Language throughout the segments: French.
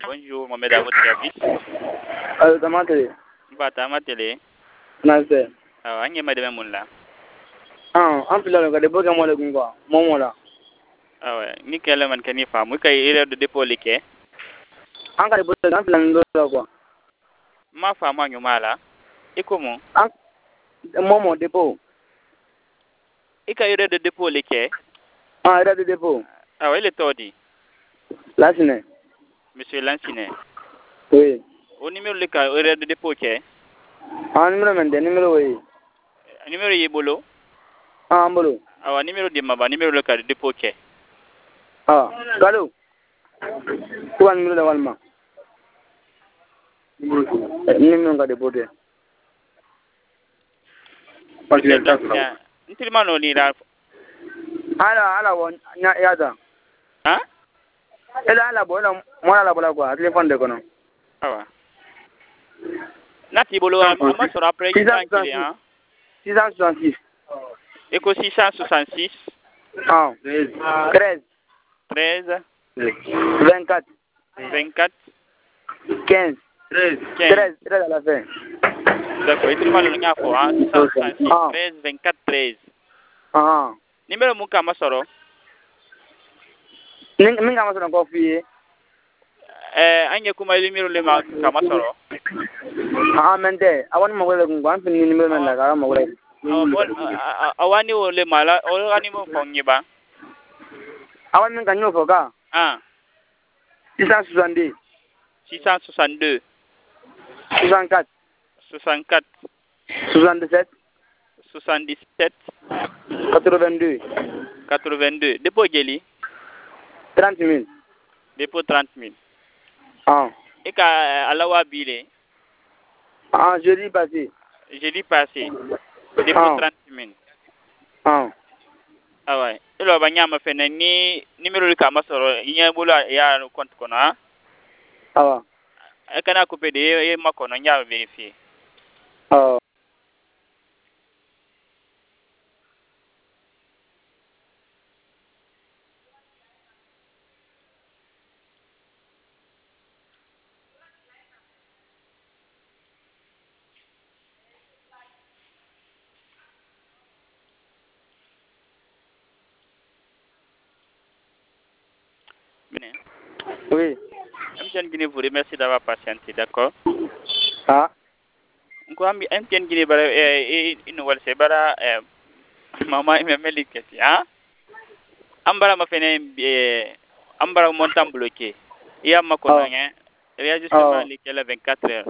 Bonjour, Mohamed à votre service. Tamate. Bata ma télé. Nase. Ah, anye ma de mun la. An fila ka de boga mo le gungwa. Momo la. Ah ouais, ni kele man kani fa mu kay erreur de dépôt liké. An ka de boga an fila ndo la quoi. Ma fa ma nyuma la. Et comment? An momo dépôt. Et kay erreur de dépôt liké. Erreur de dépôt. Ah ouais, il est tordi. Lancine. Monsieur Lancine. Oui. Au numéro le cas erreur de dépôt ké. Numéro mende numéro oui. Numéro yebolo. Ambolo. Ah ouais, numéro de maba, numéro le cas de dépôt ké. Galo. Tuan numéro de walma. Numéro ka de bote. Parce que intilma no ni la. Ala won yada. Hein? Ala bola mo ala bola quoi. Téléphone de kono. Ah ouais. Nati bolo ama sera après tranquille hein. 666. Éco 666. 13. 13. 24. 24. 15. 13 à la fin. D'accord, et tout le monde a fait, hein? 666, 13, 24, 13. Numéro Mouka Masoro. Minga masoro ko fiye. Anya kuma numéro le Kamasoro. Mente, awan mo wala kung kan pin numéro man la ka mo wala. Awani ole mala, awani mo fongi ba? Awan min kanyo fo ka. 670. 662. 64. 64. 77. 77. 82. 82. Dépôt Geli. 30 000. Dépôt 30 000. Et qu'à Alawa Bile. Jeudi passé. Jeudi passé. Dépôt 30 000. Ah ouais. Et là, banya ma fait ni numéro de Kamasoro. Il y a un boulot à compte qu'on a. Et quand on a coupé des ma qu'on a vérifié. Oui. MTN Guinée vous remercie d'avoir patienté, d'accord? MTN Guinée bara une nouvelle c'est bara maman il me dit que hein? Ambara ma fene ambara montant bloqué. Il y a ma connaît il y a justement les 24 heures.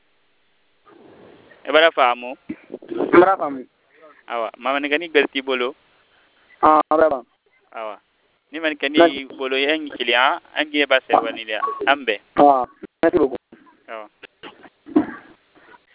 E bara faamu? Bara faamu. Awa, mama ne gani berti bolo? Bara. Awa. Ni man kani bolo yang client, angi ba servani dia. Ambe. Merci beaucoup. Awa.